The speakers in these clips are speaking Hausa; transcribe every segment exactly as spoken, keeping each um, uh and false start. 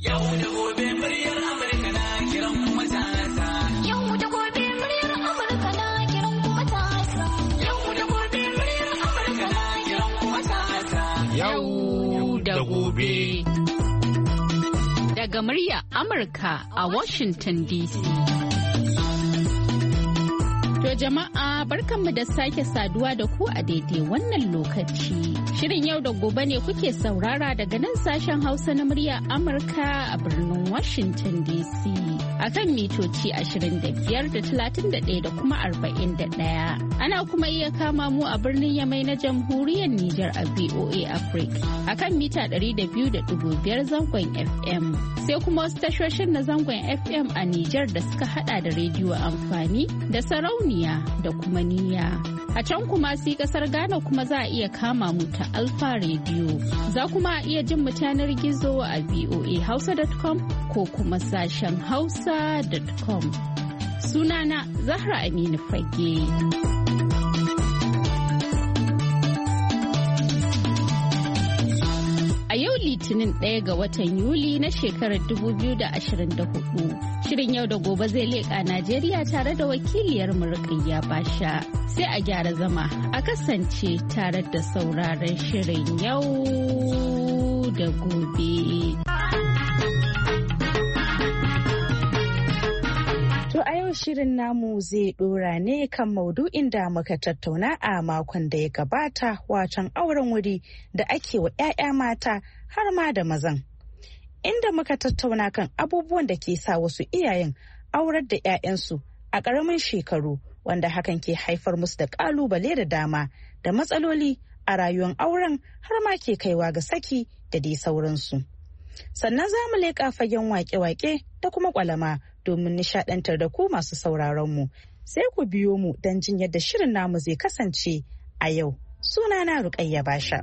Yau da gobe muryar Amurka na kiran matasa. Yau da gobe muryar Amurka na kiran matasa. Yau da gobe muryar Amurka na kiran matasa. Yau da gobe. Daga muryar Amurka a Washington D C. To jama'a barkanmu da sake saduwa da ku a daidai wannan lokaci. Shirin yau da gobe ne kuke saurara daga nan sashen Hausa na muryar Amurka a birnin Washington D C. A kan mitoci ashirin da biyar da talatin da ɗaya da kuma arba'in da ɗaya. Ana kuma iya kama mu a birnin Yamai na jamhuriyar Nijar a V O A Africa. A kan mita ɗari da biyu da ɗigo biyar zangon F M. Sai kuma wasu tashoshin na zangon F M a Nijar da suka hada da rediyo amfani da sarauniya da kuma niyya. A can kuma si kasar Ghana kuma za a iya kama mu ta Alfa Radio. Za kuma a iya jin mu yanar gizo a v o a hausa dot com ko kuma sashen hausa dot com. Sunana Zahra Aminu Fage. Litinin ɗaya ga watan Yuli na shekarar dubu biyu da ashirin da hudu. Shirin yau da gobe zai leƙa Najeriya tare da wakiliyar Rukayya Basha. Sai a gyara zama a kasance tare da sauraron shirin yau da gobe. To a yau shirin namu zai dora ne kan maudu'in da muka tattauna a makon da ya gabata, wacan auren wuri da ake wa 'ya'ya mata har ma da mazan. Inda muka tattauna kan abubuwan da ke sa wasu iyayen aurar da 'ya'yansu a ƙaramin shekaru, wanda hakan ke haifar musu da ƙalubale da dama da matsaloli a rayuwar auren har ma ke kaiwa ga saki da dai sauransu. Sannan za mu leƙa fagen wake-wake da kuma ƙwalama domin nishaɗantar da ku masu sauraron mu. Sai ku biyo mu don jin yadda shirin namu zai kasance a yau. Sunana Rukayya Basha.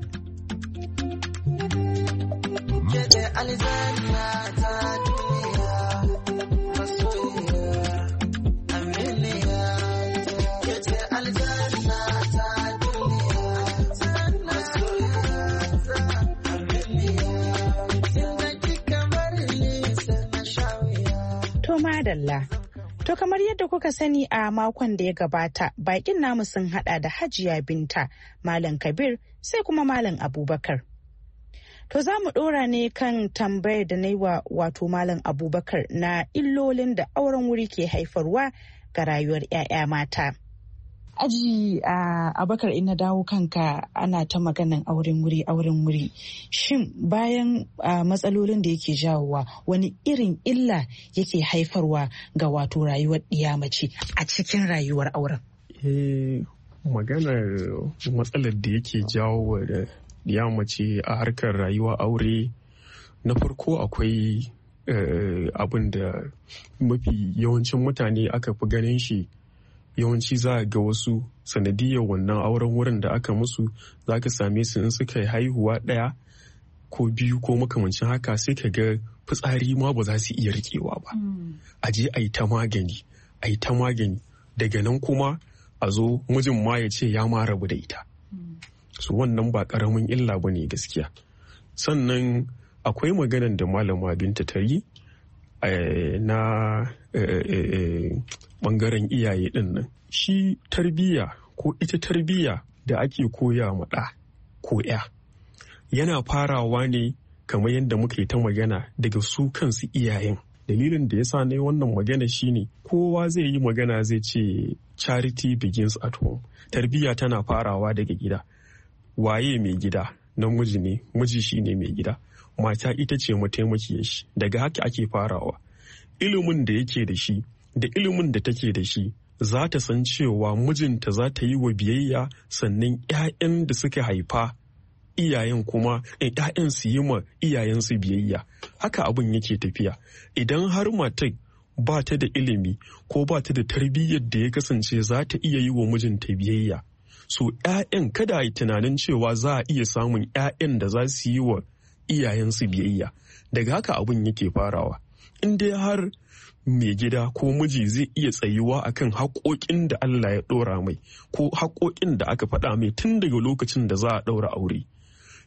Madalla. To kamar yadda kuka sani a makon da ya gabata, bakin namu sun hada da Hajiya Binta, Malam Kabir, sai kuma Malam Abubakar. To za mu dora ne kan tambayar da na yi wa wato Malam Abubakar na illolin da auren wuri ke haifarwa ga rayuwar 'ya'ya mata. Aji a Abubakar, ina dawo kanka, ana ta maganan auren wuri auren wuri. Shin bayan matsalolin da yake jawowa, wani irin illa yake haifarwa ga wato rayuwar ɗiya mace a cikin rayuwar auren? Eh, maganar matsalar da yake jawo da ɗiya mace a harkar rayuwa aure, na farko akwai abin da mafi yawancin mutane aka fi ganin shi. Yawanci za a ga wasu sanadiyar wannan auren wurin da aka musu, za ka same su in suka yi haihuwa ɗaya ko biyu ko makamancin haka, sai ka ga fitsari ma ba za su iya riƙewa ba. A je a yi ta magani, a yi ta magani, daga nan kuma a zo mijin ma ya ce ya ma rabu da ita. So wannan ba ƙaramin illa ba ne gaskiya. Sannan akwai maganan da Malama Binta ta yi na bangaren iyaye din nan. Shi tarbiyya ko ita tarbiyya da ake koya ma ɗa ko ya yana farawa ne kamar yadda muka yi ta magana daga su kansu iyayen. Dalilin da yasa na yi wannan magana shine kowa zai yi magana zai ce charity begins at home. Tarbiyya tana farawa daga gida. Waye mai gida? Namiji ne, miji shine mai gida. Mata ita ce mataimakiyar shi. Daga haka ake farawa. Ilimin da yake da shi da ilimin da take da shi, za ta san cewa mijinta za ta yi wa biyayya, sannan 'ya'yan da suka haifa iyayen kuma 'ya'yan su yi ma iyayensu biyayya. Haka abin yake tafiya. Idan har matar ba ta da ilimi ko ba ta da tarbiyyar da ya kasance za ta iya yi wa mijinta biyayya, so 'ya'yan kada a yi tunanin cewa za a iya samun 'ya'yan da za su yi wa iyayensu biyayya. Daga haka abin yake farawa. In dai har mai gida ko miji zai iya tsayuwa akan haƙoƙin da Allah ya ɗora mai ko haƙoƙin da aka faɗa mai tun daga lokacin da za a ɗaura aure,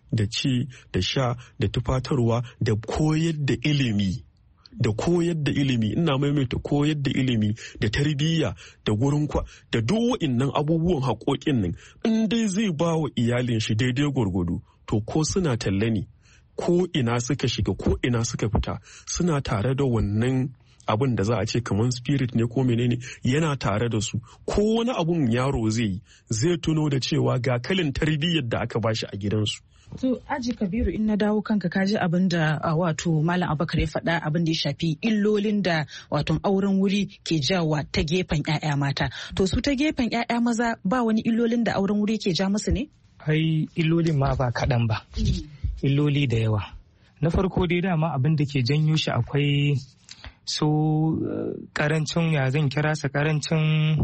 da ci da sha da tufatarwa da koyar da ilimi da koyar da ilimi ina maimaita koyar da ilimi da tarbiyya da gurin kwa da duk wa'innan abubuwan haƙoƙin nan in dai zai ba wa iyalin shi daidai gwargwado to ko suna talle ne ko ina suka shiga ko ina suka fita suna tare da wannan abin da za a ce kamar spirit ne ko menene yana tare da su ko wani abun yaro zai yi zai tuno da cewa ga kalin tarbiyyar da aka bashi a gidansu. To Aji Kabiru in na dawo kanka kaji abin da wato Malam Abubakar ya faɗa abin da ya shafi illolin da wato auren wuri ke jawa ta gefen 'ya'ya mata. To su ta gefen 'ya'ya maza ba wani illolin da auren wuri ke ja musu ne? Ai illolin ma ba kaɗan ba. Illoli da yawa. Na farko dai dama abin da ke janyo shi akwai so karancin ya zan kira sa karancin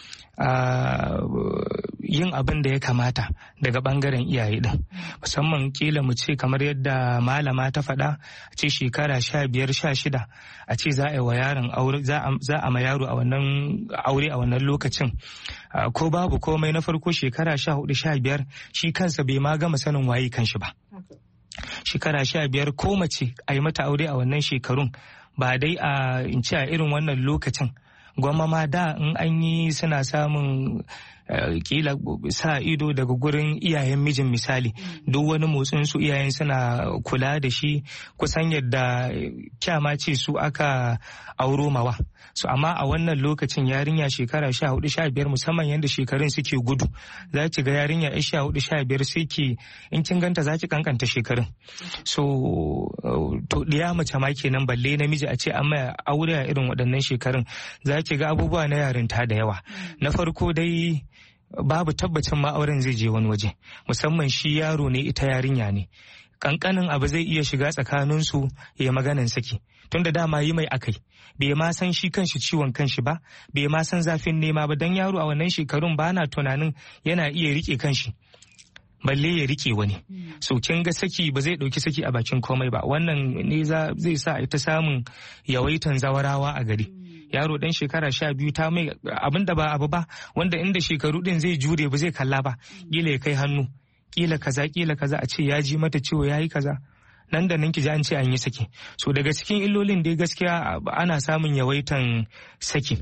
Uh, yin abin da ya kamata daga bangaren iyaye din musamman kila mu ce kamar yadda malama ta faɗa a ce shekara sha biyar sha shida a ce za a yi wa yaron aure za a ma yaro a wannan aure a wannan lokacin uh, ko babu komai na farko shekara sha hudu sha biyar shi kansa bai ma gama sanin waye kanshi ba shekara sha biyar ko mace a yi mata aure a wannan shekarun ba dai a in ce a irin wannan lokacin gwamma ma da in an yi suna samun kila sa ido daga gurin iyayen mijin misali duk wani motsin su iyayen suna kula da shi kusan yadda kyama ce su aka auro mawa so amma a wannan lokacin yarinya shekara sha hudu sha biyar musamman yadda shekarun suke gudu za ki ga yarinya ya sha hudu sha biyar sai ki in kin ganta za ki kankanta shekarun so to diya mace ma kenan balle namiji a ce an mai aure a irin waɗannan shekarun za ki ga abubuwa na yarinta da yawa na farko dai babu tabbacin ma auren zai je wani waje musamman shi yaro ne ita yarinya ne kankanin abu zai iya shiga tsakaninsu ya maganan saki tunda dama yi mai akai bai ma san shi kanshi ciwon kanshi ba bai ma san zafin nema ba dan yaro a wannan shekarun ba na tunanin yana iya rike kanshi balle ya rike wani so kin ga saki ba zai dauki saki a bakin komai ba wannan ne zai sa ita samun yawaitan zawarawa a gari yaro dan shekara sha biyu ta mai abin da ba abu ba wanda inda shekaru din zai jure ba zai kalla ba kila ya kai hannu kila kaza kila kaza a ce ya ji mata ciwo ya yi kaza nan da nan ki ji an ce an yi saki so daga cikin illolin dai gaskiya ana samun yawaitan saki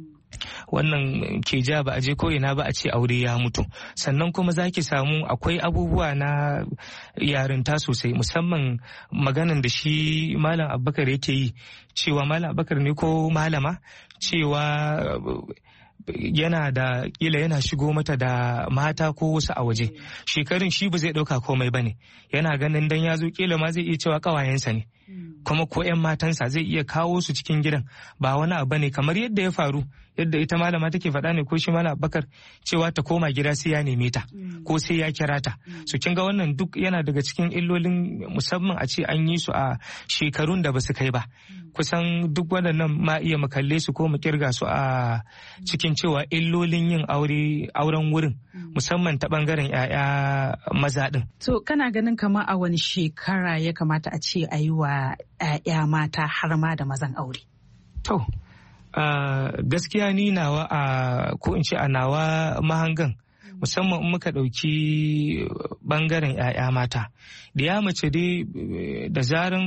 wannan ke ja ba a je ko ina ba a ce aure ya mutu sannan kuma za ki samu akwai abubuwa na yarinta sosai musamman maganan da shi malam Abubakar yake yi cewa malam Abubakar ne ko malama cewa yana da kila yana shigo mata da mata ko wasu a waje shekarun shi ba zai dauka komai bane yana ganin dan ya zo kila ma zai iya cewa kawayensa ne kuma ko yan matansa zai iya kawo su cikin gidan ba wani abu ne kamar yadda ya faru yadda ita malama take faɗa ne ko shi malam Abubakar cewa ta koma gida sai ya neme ta ko sai ya kira ta so kin ga wannan duk yana daga cikin illolin musamman a ce an yi su a shekarun da basu kai ba kusan duk waɗannan ma iya mu kalle su ko mu kirga su a cikin cewa illolin yin aure auren wurin musamman ta bangaren 'ya'ya maza din. To kana ganin kamar a wani shekara ya kamata a ce a yi wa 'ya'ya mata har ma da mazan aure? To Uh, gaskiya ni nawa a uh, ko in ce a nawa mahangan musamman in muka ɗauki ɓangaren 'ya'ya mata da ya mace dai da zaran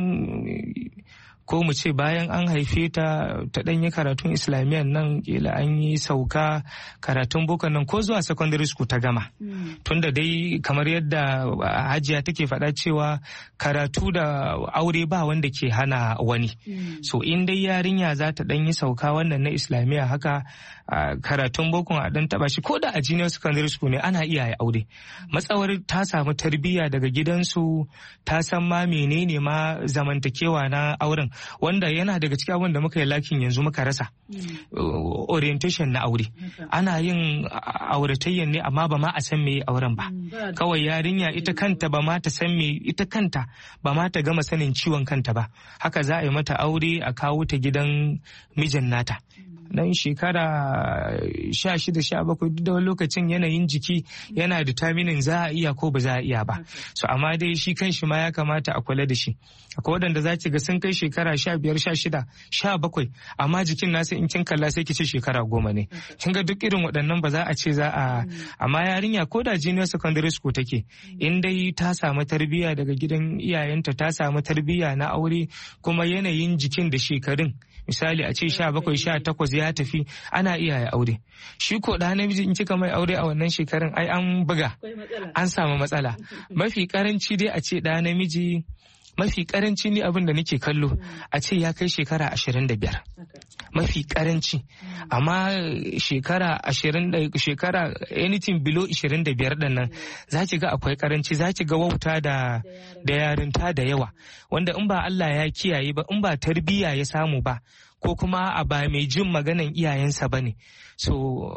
ko mu ce bayan an haife ta ta ɗanyi karatun islamiyyar nan kila an yi sauka karatun boko nan ko zuwa secondary school ta gama mm. tunda dai kamar yadda hajiya take faɗa cewa karatu da aure ba wanda ke hana wani mm. so in dai yarinya za ta ɗanyi sauka wannan na islamiyya haka uh, karatun boko a ɗan taɓa shi ko da a junior secondary school ne ana iya aure matsawar ta samu tarbiyya daga gidansu ta san ma menene ma zamantakewa na auren wanda yana daga cikin abin da muka yi lakin yanzu muka rasa mm. uh, orientation na aure okay. ana yin auratayyan ne amma ba ma a san me auren ba mm. kawai yarinya ita kanta ba ma ta san me ita kanta ba ma ta gama sanin ciwon kanta ba haka za a yi mata aure a kawo ta gidan mijin nata mm. nan shekara sha shida sha bakwai duk da wani lokacin yanayin jiki yana determining za a iya ko ba za a iya ba. So amma dai shi kan shi ma ya kamata a kula da shi. Akwai waɗanda za ki ga sun kai shekara sha biyar sha shida sha bakwai amma jikin nasa in kin kalla sai ki ce shekara goma ne. Kin ga duk irin waɗannan ba za a ce za a amma yarinya ko da junior secondary school take in dai ta samu tarbiyya daga gidan iyayenta ta samu tarbiyya na aure kuma yanayin jikin da shekarun misali a ce sha bakwai sha takwas ya tafi ana iya ya aure. Shi ko da namiji in kika mai aure a wannan shekarun ai an buga an samu matsala. Mafi karanci dai a ce da namiji mafi karanci ne abin da nake kallo a ce ya kai shekara ashirin da biyar mafi karanci amma shekara ashirin da shekara anything below ashirin da biyar din nan za ki ga akwai karanci za ki ga wauta da da yarinta da yawa wanda in ba Allah ya kiyaye ba in ba tarbiyya ya samu ba ko kuma a ba mai jin maganan iyayensa bane so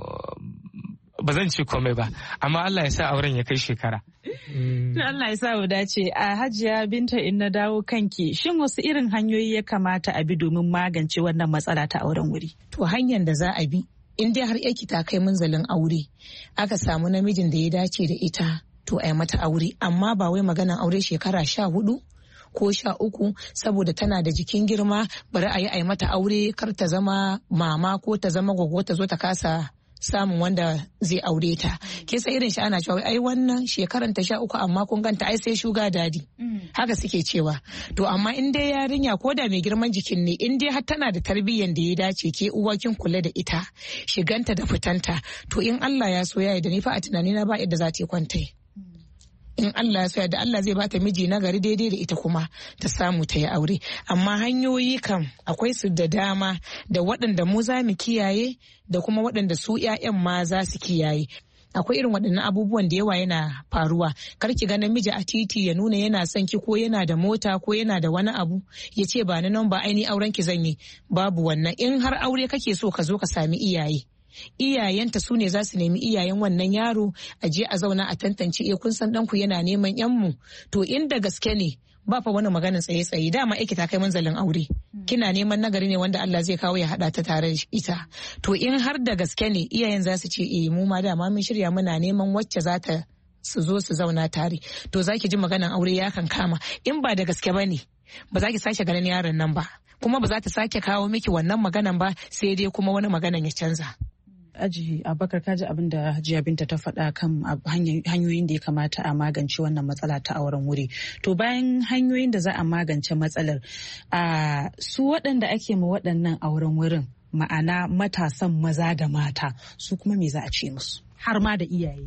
ba zan ce komai ba amma Allah ya sa auren ya kai shekara. Allah ya sa mu dace. A Hajiya Binta in na dawo kanki shin wasu irin hanyoyi ya kamata a bi domin magance wannan matsala ta auren wuri? To hanyar da za a bi in dai har yaki ta kai munzalin aure aka samu namijin da ya dace da ita to ai mata aure amma ba wai maganan aure shekara sha hudu ko sha uku saboda tana da jikin girma bari a yi ai mata aure kar ta zama mama ko ta zama gwaggo ta zo ta kasa samun wanda zai aure ta. Ke sai irin shi ana cewa ai wannan shekaran ta sha uku amma kun ganta ai sai shuga dadi. Haka suke cewa. To amma in dai yarinya ko da mai girman jikin ne in dai har tana da tarbiyyan da ya dace ke uwa kin kula da ita shiganta da fitanta to in Allah ya so ya yi da ni fa a tunani na ba yadda za ta kwanta. In Allah ya so da Allah zai bata miji na gari daidai da ita kuma ta samu ta yi aure amma hanyoyi kam akwai su da dama da waɗanda mu za mu kiyaye da kuma waɗanda su 'ya'yan ma za su kiyaye. Akwai irin waɗannan abubuwan da yawa yana faruwa kar ki ga namiji a titi ya nuna yana son ki ko yana da mota ko yana da wani abu ya ce ba ni nan ba aini auren ki zan yi babu wannan in har aure kake so ka zo ka sami iyaye. Iyayenta su ne za su nemi iyayen wannan yaro a je a zauna a tantance eh kun san ɗanku yana neman yanmu to inda gaske ne ba fa wani maganin tsaye-tsaye dama aiki ta kai manzalin aure kina neman nagari ne wanda Allah zai kawo ya hada ta tare da ita to in har da gaske ne iyayen za su ce eh mu ma dama mun shirya muna neman wacce za ta su zo su zauna tare to za ki ji maganan aure ya kan kama in ba da gaske ba ne ba za ki sake ganin yaron nan ba kuma ba za ta sake kawo miki wannan maganan ba sai dai kuma wani maganan ya canza. Aji Abubakar kaji abin da Hajiya Binta ta faɗa kan hanyoyin da ya kamata a magance wannan matsala ta auren wuri. To bayan hanyoyin da za a magance matsalar a su waɗanda ake ma waɗannan auren wurin ma'ana matasan maza da mata su kuma me za a ce musu har ma da iyaye.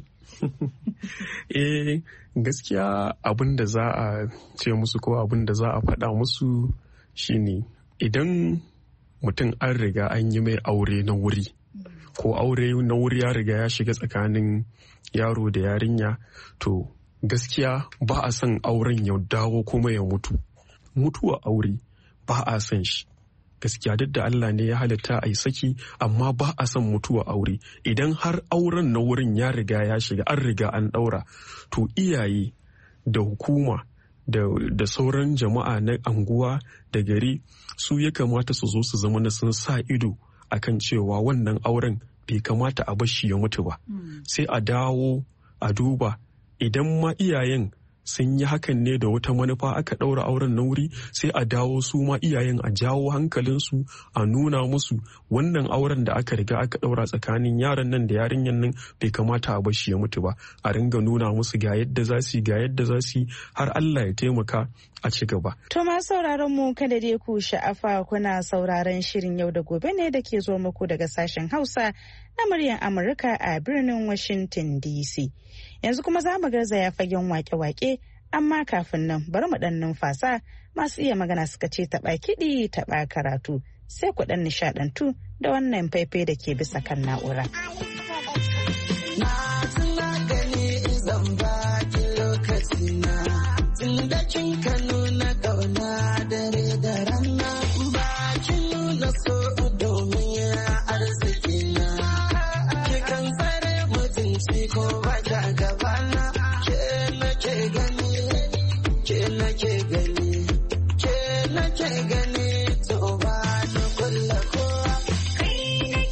Eh gaskiya abin da za a ce musu ko abin da za a faɗa musu shine idan mutum an riga an yi mai aure na wuri ko aure na wuri ya riga ya shiga tsakanin yaro da yarinya to gaskiya ba a son auren ya dawo kuma ya mutu mutuwa aure ba a son shi gaskiya duk da Allah ne ya halitta a yi saki amma ba a son mutuwa aure idan har auren na wurin ya riga ya shiga an riga an daura to iyaye da hukuma da, da sauran jama'a na anguwa da gari su ya kamata su zo su zama na sun sa ido akan cewa wannan auren bai kamata a bar shi ya mutu ba sai a dawo a duba idan ma iyayen sun yi hakan ne da wata manufa aka ɗaura auren na wuri sai a dawo su ma iyayen a jawo hankalinsu a nuna musu wannan auren da aka riga aka ɗaura tsakanin yaran nan da yarinyan nan bai kamata a bar shi ya mutu ba a ringa nuna musu ga yadda za su ga yadda za su har Allah ya taimaka a ci gaba. To ma sauraron mu kada dai ku sha'afa kuna sauraron shirin yau da gobe ne da ke zo muku daga sashen Hausa na muryar Amurka a birnin Washington D C. Yanzu kuma za mu garzaya fagen wake-wake amma kafin nan bari mu dan numfasa masu iya magana suka ce taɓa kiɗi taɓa karatu sai ku dan nishaɗantu da wannan faifai da ke bisa kan na'ura. Kin ka nuna ƙauna dare da rana ba kin nuna so domin arziki na ki kan tsare mutunci ko ba ta gabana ke nake gani ke nake gani ke nake gani to ba na kulla kowa kai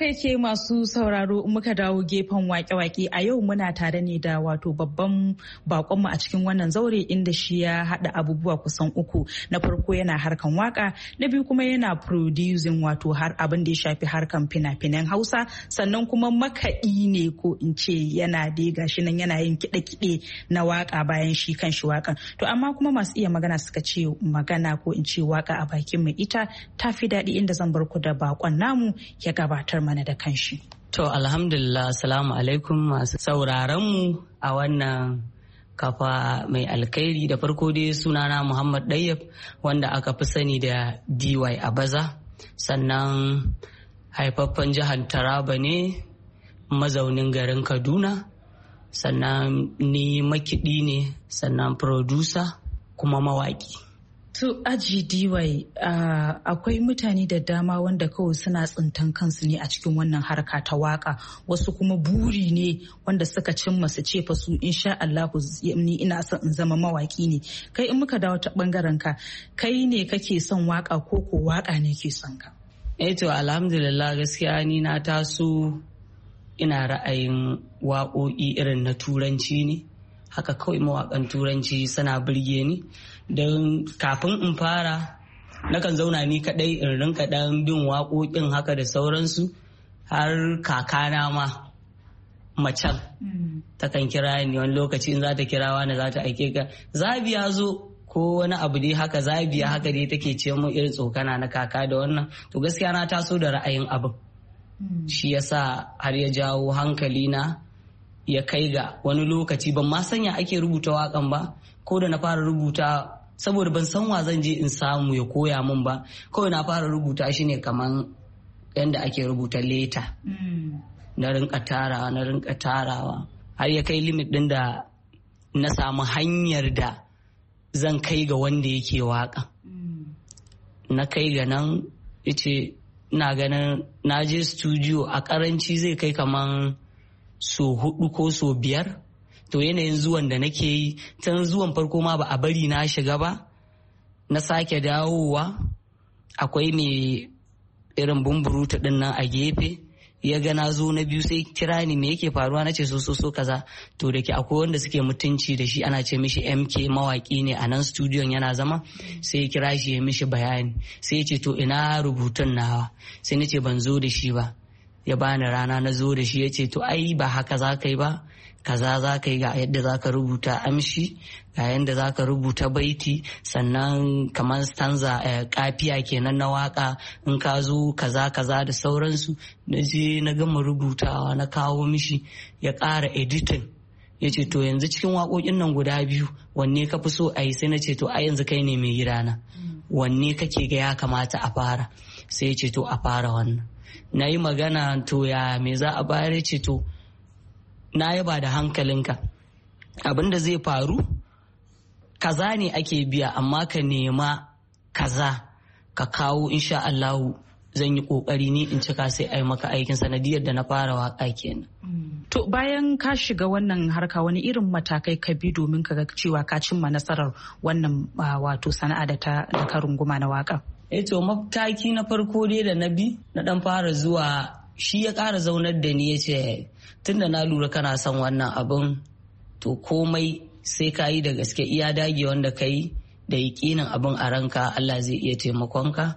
yake masu sauraro muka dawo gefen wake-wake a yau muna tare ne da wato babban bakonmu a cikin wannan zaure inda shi ya haɗa abubuwa kusan uku. Na farko yana harkan waka, na biyu kuma yana producing wato har abin da ya shafi harkan fina-finan Hausa, sannan kuma makaɗi ne ko in ce yana dai gashi nan yana yin kiɗe-kiɗe na waka bayan shi kan shi wakan. To amma kuma masu iya magana suka ce magana ko in ce waka a bakin mai ita ta fi daɗi, inda zan bar ku da bakon namu ya gabatar mana da kanshi. To alhamdulillah, assalamu alaikum masu sauraron mu a wannan kafa mai alkhairi. Da farko dai sunana Muhammad Dayyab wanda aka fi sani da D Y Abaza, sannan haifaffen jihar Taraba ne, mazaunin garin Kaduna, sannan ni makiɗi ne, sannan producer kuma mawaki. To aji D Y, uh, akwai mutane da dama wanda kawai suna tsintan kansu ne a cikin wannan harka ta waka, wasu kuma buri ne wanda suka cimma su ce fa su insha Allah ni ina son in zama mawaki ne. Kai in muka dawo ta bangaren ka, kai ne kake son waka ko ko waka ne ke son ka? Eh to alhamdulillah, gaskiya ni na taso ina ra'ayin waƙoƙi irin na turanci ne, haka kawai mawaƙan turanci suna birge ni. Don kafin in fara nakan zauna ni kaɗai in rinka ɗan bin waƙoƙin haka da sauransu, har kakana ma macen takan kira ni wani lokaci in za ta kira wani za ta aike ka Zabiya zo ko wani abu dai haka, Zabiya haka dai take ce mun irin tsokana na kaka da wannan. To gaskiya na taso da ra'ayin abin, shi yasa har ya jawo hankali na ya kai ga wani lokaci ban ma sanya ake rubuta waƙan ba, ko da na fara rubuta saboda ban san wa zan je in samu ya koya min ba, kawai na fara rubuta shi ne kaman yadda ake rubuta leta. Na rinka tarawa na rinka tarawa har ya kai limit din da na samu hanyar da zan kai ga wanda yake waka. Na kai ga nan yace ina ganin na je studio a karanci zai kai kaman so hudu ko so biyar. To yanayin zuwan da nake yi tun zuwan farko ma ba a bari na shiga ba, na sake dawowa akwai mai irin bumburuta din nan a gefe, ya ga na zo na biyu sai kira ni me yake faruwa, na ce so so so kaza. To da ke akwai wanda suke mutunci da shi, ana ce mishi M K, mawaki ne a nan studiyon yana zama, sai ya kira shi ya mishi bayani, sai ya ce to ina rubutun nawa, sai na ce ban zo da shi ba. Ya bani rana na zo da shi, ya ce to ai ba haka za ka yi ba, kaza za ka yi, ga yadda za ka rubuta amshi, ga yadda za ka rubuta baiti, sannan kamar stanza kafiya kenan na waka, in ka zo kaza kaza da sauransu. Na je na gama rubutawa na kawo mishi, ya ƙara editing, ya ce to yanzu cikin waƙoƙin nan guda biyu wanne ka fi so a yi? Sai na ce to a yanzu kai ne mai gidana, wanne kake ga ya kamata a fara? Sai ya ce to a fara wannan. Na yi magana to ya me za a bayar? Ya ce to na yaba da hankalinka, abin da zai faru kaza ne ake biya, amma ka nema kaza ka kawo, insha Allahu zan yi kokari ni in cika sai ai maka aikin. Sanadiyar da na fara waka kenan. To bayan ka shiga wannan harka, wani irin matakai ka bi domin ka ga cewa ka cimma nasarar wannan wato sana'a da ta da ka runguma na waka? Eh to mataki na farko dai da na bi, na dan fara zuwa, shi ya ƙara zaunar da ni ya ce tunda na lura kana son wannan abin, to komai sai ka yi da gaske, iya dage wanda ka yi da yaƙinin abin a ranka, Allah zai iya taimakonka.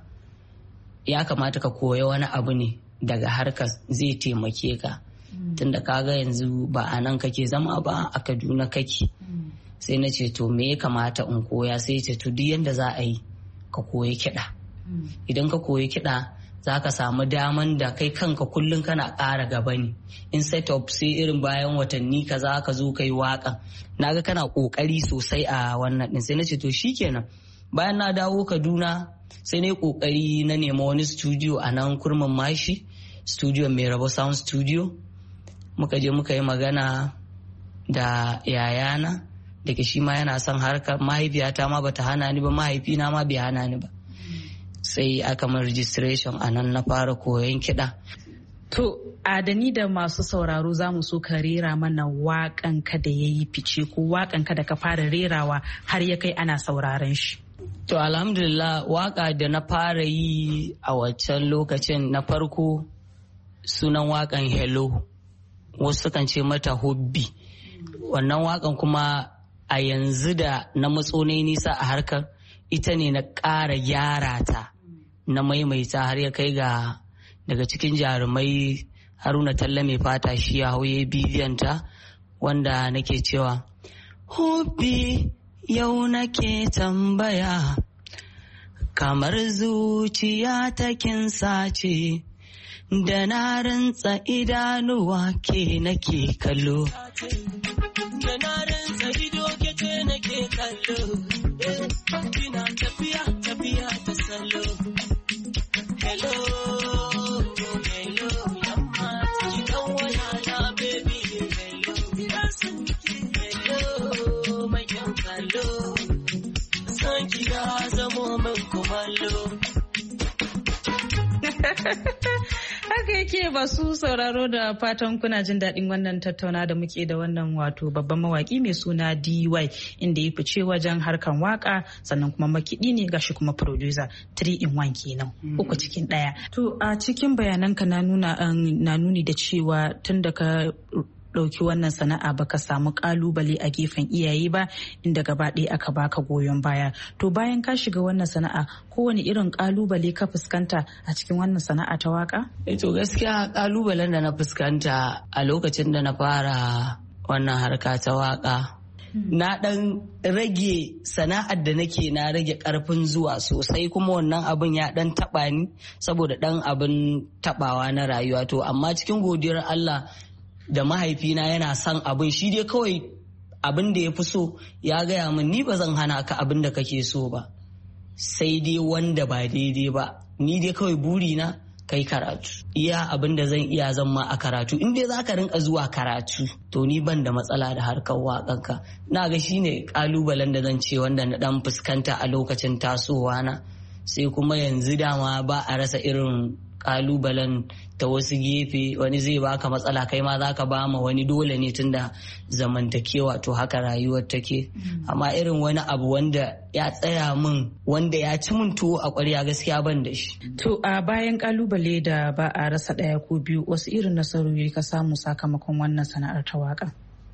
Ya kamata ka koya wani abu ne daga harkar, zai taimake ka. Tunda kaga yanzu ba a nan kake zama ba, a Kaduna kake. Sai na ce to me ya kamata in koya? Sai ce to duk yanda za a yi ka koyi kiɗa. Idan ka koyi kiɗa za ka samu daman da kai kanka kullum kana ƙara gaba ne. In set up sai irin bayan watanni ka za ka zo ka yi waƙa. Na ga kana ƙoƙari sosai a wannan ɗin. Sai na ce to shikenan. Bayan na dawo Kaduna sai na yi ƙoƙari na nema wani studio a nan Kurmin Mashi, studio mai rabo sound studio. Muka je muka yi magana da yayana, da ke shi ma yana son harkar. Mahaifiyata ma bata hana ni ba, mahaifina ma bai hana ni ba. Sai aka min registration a nan na fara koyon kiɗa. To, adani da masu sauraro za mu so ka rera mana waƙanka da ya yi fice, ko waƙanka da ka fara rerawa har ya kai ana sauraron shi. To, alhamdulillah, waƙa da na fara yi a waccan lokacin na farko sunan waƙan Hello, wasu kan ce mata Hobby. Wannan waƙan kuma a yanzu da na matso ne nisa a harkar, ita ne na ƙara gyara ta, na maimaita har ya kai ga daga cikin jarumai Haruna Talla mai fata shi ya hauye bidiyon ta, wanda nake cewa Hobby yau nake tambaya, kamar zuciya ta kin sace, da na rantsa idanuwa ke nake kallo. Da na rantsa ido ke ce nake kallo, kina tafiya tafiya ta salo. Hello, hello, yamma ki kan waya na baby, hello, hello, mai kyan kallo, san ki ya zamo min kumallo. Haka yake masu sauraro, da fatan kuna jin daɗin wannan tattauna da muke da wannan wato babban mawaki mai suna D Y, inda ya fice wajen harkan waka, sannan kuma makiɗi ne gashi kuma producer, three in one kenan, uku cikin ɗaya. To a cikin bayananka na nuna na nuni da cewa tun da ka ɗauki wannan sana'a baka samu kalubale a gefen iyaye ba, inda gaba ɗaya aka baka goyon baya. To bayan ka shiga wannan sana'a, kowane irin kalubale ka fuskanta a cikin wannan sana'a ta waka? Eh to gaskiya kalubalen da na fuskanta a lokacin da na fara wannan harka ta waka, na dan rage sana'ar da nake, na rage karfin zuwa sosai, kuma wannan abin ya dan taba ni saboda dan abin tabawa na rayuwa. To amma cikin godiyar Allah da mahaifina yana son abin, shi dai kawai abin da ya fi so ya gaya min, ni ba zan hana ka abin da kake so ba, sai dai wanda ba daidai ba, ni dai kawai burina kai karatu, iya abin da zan iya zan ma a karatu. In dai za ka rinka zuwa karatu to ni ban da matsala da harkar waƙanka. Na ga shine kalubalen da zan ce wanda na dan fuskanta a lokacin tasowa na. Sai kuma yanzu dama ba a rasa irin kalubalen ta wasu gefe, wani zai baka matsala kai ma zaka ba ma wani, dole ne tunda zamantakewa to haka rayuwar take. Amma irin wani abu wanda ya tsaya min, wanda ya ci min tuwo a ƙwarya, gaskiya ban da shi. To a bayan kalubale da ba a rasa ɗaya ko biyu, wasu irin nasarori ka samu sakamakon wannan sana'ar ta waka?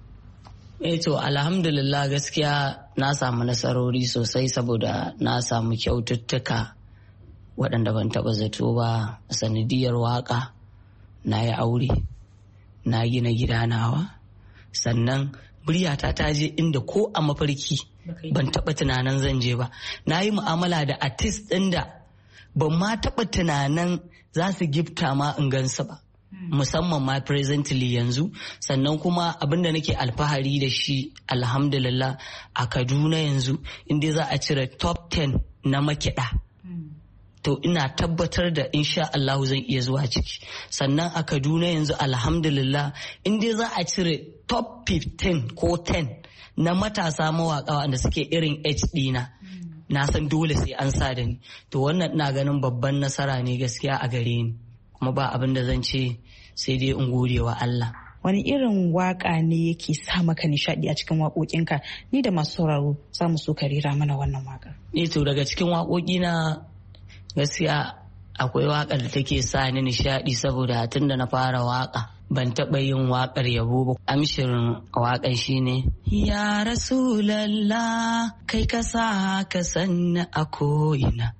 Eh to alhamdulillah gaskiya na samu nasarori sosai, saboda na samu kyaututtuka waɗanda ban taɓa zato ba a sanadiyar waƙa. Na yi aure, na gina gida nawa, sannan muryata ta je inda ko a mafarki ban taɓa tunanin zan je ba. Na yi mu'amala da artist ɗin da ban ma taɓa tunanin za su gifta ma in gansu ba, musamman ma presently yanzu. Sannan kuma abinda nake alfahari da shi alhamdulillah, a Kaduna yanzu inda za a cire top ten na makiɗa, to ina tabbatar da insha Allah zan iya zuwa ciki. Sannan a Kaduna yanzu alhamdulillah in dai za a cire top fifteen ko ten na matasa mawaka wanda suke irin H dina, na san dole sai an sa da ni. To wannan ina ganin babban nasara ne gaskiya a gare ni, kuma ba abin da zan ce sai dai in gode wa Allah. Wani irin waka ne yake sa maka nishadi a cikin waƙoƙinka? Ni da masu sauraro za mu so ka rera mana wannan waƙar. Ni to daga cikin waƙoƙi na gaskiya akwai waƙar da take sa ni nishadi, saboda tun da na fara waƙa ban taɓa yin waƙar yabo ba. Amshirin waƙar shine ya Rasulallah, kai ka sa ka sanni a ko'ina,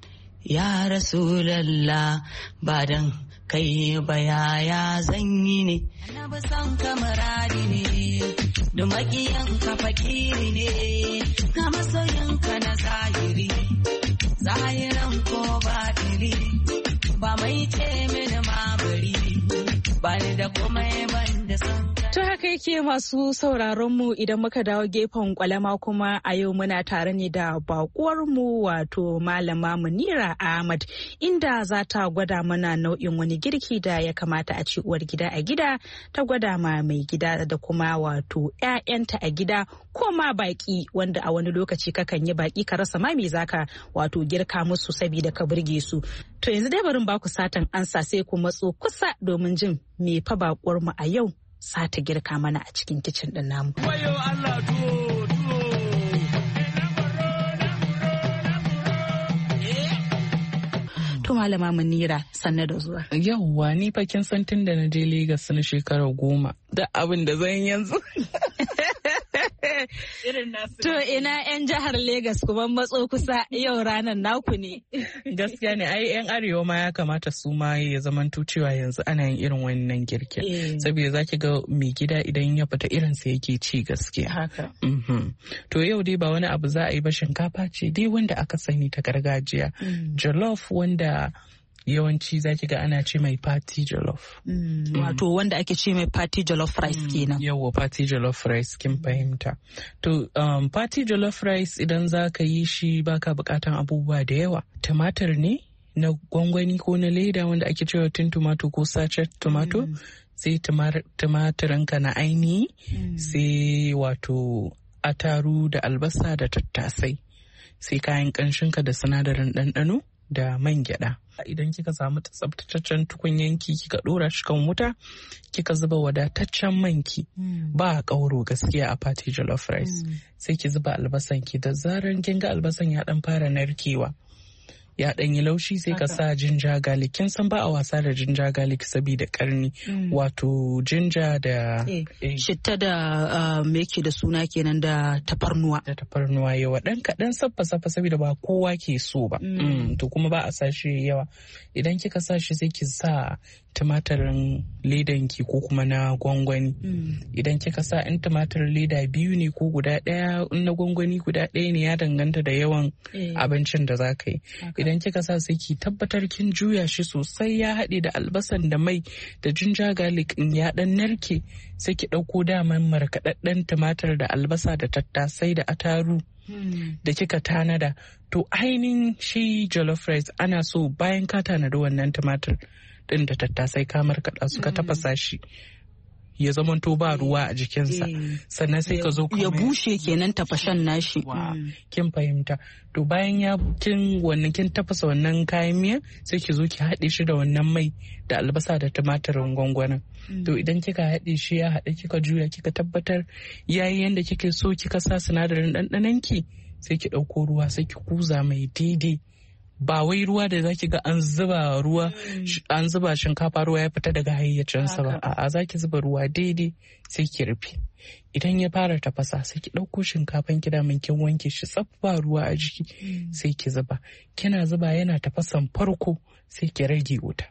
ya Rasulallah, ba dan kai ba yaya zan yi ne. Na ba san kamarari ne, da maƙiyanka fakiri ne, ga masoyanka na zahiri, zahiran ko batili, ba mai ce mini ma bari, ba ni da komai ban da san. To haka yake masu sauraron mu, idan muka dawo gefen kwalama kuma a yau muna tare ne da bakuwar mu wato Malama Munira Ahmad, inda za ta gwada mana nau'in wani girki da ya kamata a ci uwar gida a gida ta gwada ma mai gida da kuma wato 'ya'yanta a gida, ko ma baki wanda a wani lokaci kakan yi baki ka rasa ma me zaka wato girka musu saboda ka burge su. To yanzu dai barin baku satan ansa, sai ku matso kusa domin jin me fa bakuwar mu a yau sa ta girka mana a cikin kicin din namu. To To Malama Munira sanne da zuwa. Yawwa ni fa kin san tun da na je Legas na shekara goma da abin da zan yanzu. To ina 'yan jihar Legas kuma matso kusa yau ranar naku ne. Gaskiya ne ai 'yan arewa ma ya kamata su ma ya zamanto cewa yanzu ana yin irin wannan girkin. Saboda zaki ga mai gida idan ya fita irin sa yake ci gaskiya. Haka. To yau dai ba wani abu za a yi ba, shinkafa ce dai wanda aka sani ta gargajiya. Jollof wanda yawanci zaki ga ana ce mai party jollof. Mm, wato mm. wanda ake ce mai party jollof rice kenan. Mm, yawa party jollof rice kin fahimta. To um, party jollof rice idan za ka yi shi baka bukatan abubuwa da yawa. Tumatir ne na gwangwani ko na leda wanda ake cewa tin tomato ko sachet tomato. Mm. Sai tumatirinka na ainihi. Mm. Sai wato ataru da albasa da tattasai. Sai kayan kanshinka da sinadarin ɗanɗano da man gyaɗa. Idan kika samu tsabtataccen tukunyanki kika ɗora shi kan wuta, kika zuba wadataccen manki. Mm. Ba ƙauro gaskiya a party jollof rice. Mm. Sai ki zuba albasanki, da zaran kin ga albasan ya ɗan fara narkewa, ya ɗan yi laushi, sai ka sa jinja garlic. Kin san ba a wasa da jinja garlic saboda karni. Mm. Wato jinja da eh, eh. shitta da uh, me yake da suna kenan da tafarnuwa. Da tafarnuwa yawa ɗan kaɗan saffa saffa saboda ba kowa ke so ba. Mm. Mm. To kuma ba a sa shi yawa. Idan kika sa shi sai ki sa tumatirin ledanki ko kuma na gwangwani. Mm. Idan kika sa in tumatirin leda biyu ne ko guda ɗaya, in na gwangwani guda ɗaya ne, ya danganta da yawan eh. abincin da za ka yi. Okay. Idan kika sa sai ki tabbatar kin juya shi sosai ya haɗe da albasan da mai da jinja garlic in ya ɗan narke, sai ki ɗauko daman markaɗaɗɗen tumatir da albasa da tattasai da ataru. Hmm. Da kika tanada. To ainihin shi jollof rice ana so bayan ka tanada wannan tumatir ɗin da tattasai ka markaɗa su ka hmm. tafasa shi ya zamanto ba ruwa a jikinsa. Mm. Sannan sai ka zo ya bushe kenan tafashan nashi. Mm. Kin fahimta. To bayan ya kin wannan kin tafasa wannan kayan miya, sai ki zo ki haɗe shi da wannan mai da albasa da tumatirin gwangwanin. Mm. To idan kika haɗe shi ya haɗe, kika juya kika tabbatar yayi yanda kike so, kika sa sinadarin ɗanɗanonki, sai ki ɗauko ruwa sai ki kuza mai daidai. Ba wai ruwa da zaki ga an zuba ruwa an zuba shinkafa ruwa ya fita daga hayyacinsa ba, a'a zaki zuba ruwa daidai sai ki rufe. Idan ya fara tafasa sai ki ɗauko shinkafan ki da kin wanke shi tsaf ba ruwa a jiki, sai ki zuba. Kina zuba yana tafasan farko sai ki rage wuta.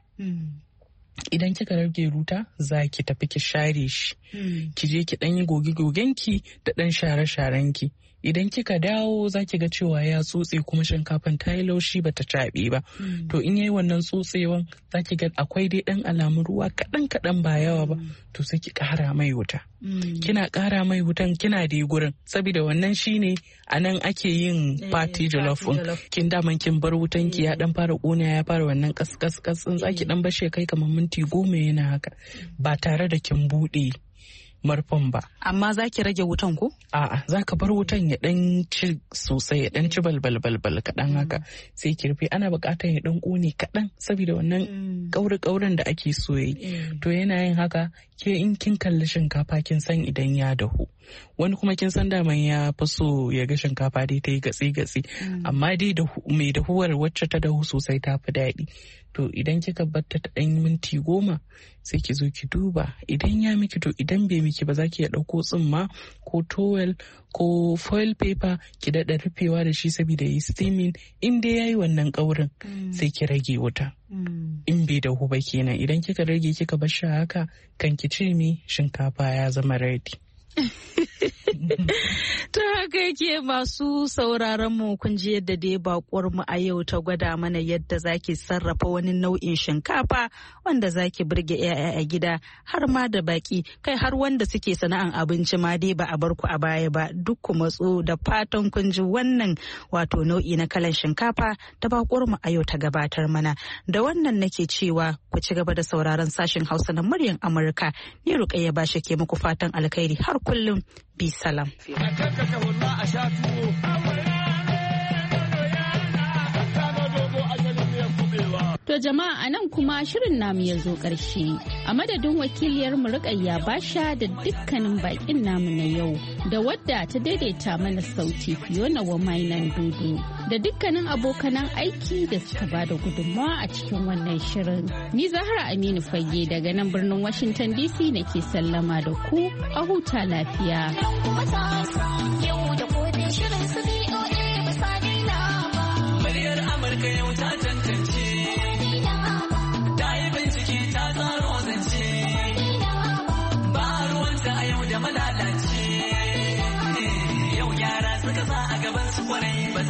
Idan kika rage ruta za ki tafi ki share shi, ki je ki ɗan yi goge-gogenki da ɗan share-sharenki. Idan kika dawo za ki ga cewa ya tsotse kuma shinkafan ta yi laushi ba ta caɓe ba. Mm. To in yayi wannan tsotsewan za ki ga akwai dai ɗan alamun ruwa kaɗan kaɗan ba yawa ba. Mm. To sai ki ƙara mai wuta. Mm. Kina ƙara mai wutan kina dai gurin, saboda wannan shine a nan ake yin eh, party jollof. Kin daman kin bar wutan ki ya ɗan fara ƙona, ya fara wannan kas kas kas in za ki ɗan bashe kai kamar minti goma yana haka ba tare da kin buɗe marfin ba. Amma za ki rage wutan ko? A'a, za ka bar wutan ya dan ci sosai, ya dan ci balbal balbal kaɗan haka. Sai ki rufe. Ana buƙatar ya dan ƙone kaɗan saboda wannan ƙauri ƙaurin da ake so yi. To yana yin haka, ke in kin kalli shinkafa kin san idan ya dahu. Wani kuma kin san daman ya fi so ya ga shinkafa dai ta yi gatsi gatsi. Amma dai mai dahuwar wacce ta dahu sosai ta fi daɗi. To idan kika batta ta ɗan minti goma sai ki zo ki duba idan ya miki, to idan bai miki ba za ki iya ɗauko tsumma ko towel ko foil paper ki daɗa rufewa da shi saboda yi steaming. In dai yayi wannan ƙaurin mm. sai ki rage wuta. Mm. In bai dahu ba kenan, idan kika rage kika bar shi haka kan ki ce mi shinkafa ya zama ready. Ta haka yake masu sauraron mu, kun ji yadda dai bakuwar mu a yau ta gwada mana yadda zaki sarrafa wani nau'in shinkafa wanda zaki burge yaya a gida har ma da baki, kai har wanda suke sana'an abinci ma dai ba a bar ku a baya ba. Duk ku matso, da fatan kun ji wannan wato nau'i na kalan shinkafa da bakuwar mu a yau ta gabatar mana. Da wannan nake cewa ku ci gaba da sauraron sashen Hausa na muryar Amurka. Ni Rukayya Basha ke muku fatan alkhairi har kullum. Bi salam. To jama'a a nan kuma shirin namu ya zo ƙarshe. A madadin wakiliyar mu Rukayya Basha da dukkanin bakin namu na yau da wadda ta daidaita mana sauti Fiona Wamainan Dudu da dukkanin abokanan aiki da suka bada gudunmawa a cikin wannan shirin. Ni Zahra Aminu Fage daga nan birnin Washington D C nake sallama da ku a huta lafiya.